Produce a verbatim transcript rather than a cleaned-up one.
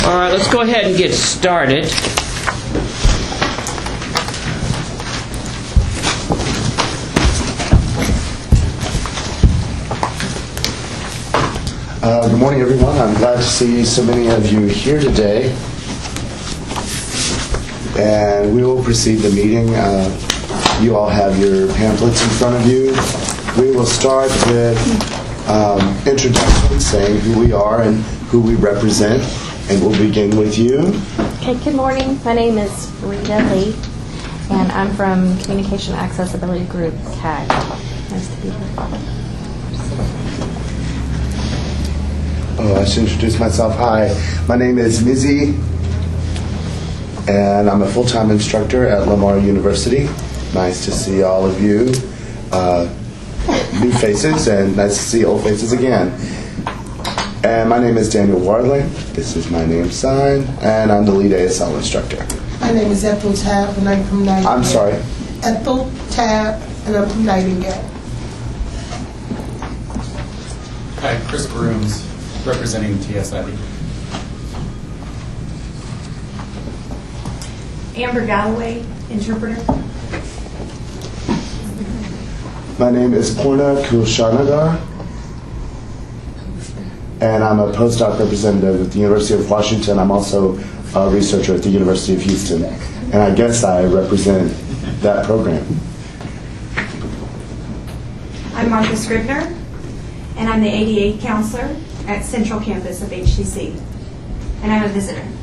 All right, let's go ahead and get started. Uh, good morning, everyone. I'm glad to see so many of you here today. And we will proceed the meeting. Uh, you all have your pamphlets in front of you. We will start with um, introductions, saying who we are and who we represent. And we'll begin with you. Okay, good morning. My name is Rita Lee, and I'm from Communication Accessibility Group, C A G. Nice to be here. Oh, I should introduce myself. Hi, my name is Mizzy, and I'm a full-time instructor at Lamar University. Nice to see all of you. Uh, new faces, and nice to see old faces again. And my name is Daniel Wardley. This is my name sign, and I'm the lead A S L instructor. My name is Ethel Tabb, and I'm from Nightingale. I'm sorry? Ethel Tabb, and I'm from Nightingale. Hi, Chris Grooms, representing T S I B. Amber Galloway, interpreter. My name is Purna Kulshanagar, and I'm a postdoc representative at the University of Washington. I'm also a researcher at the University of Houston, and I guess I represent that program. I'm Martha Scribner, and I'm the A D A counselor at Central Campus of H C C, and I'm a visitor.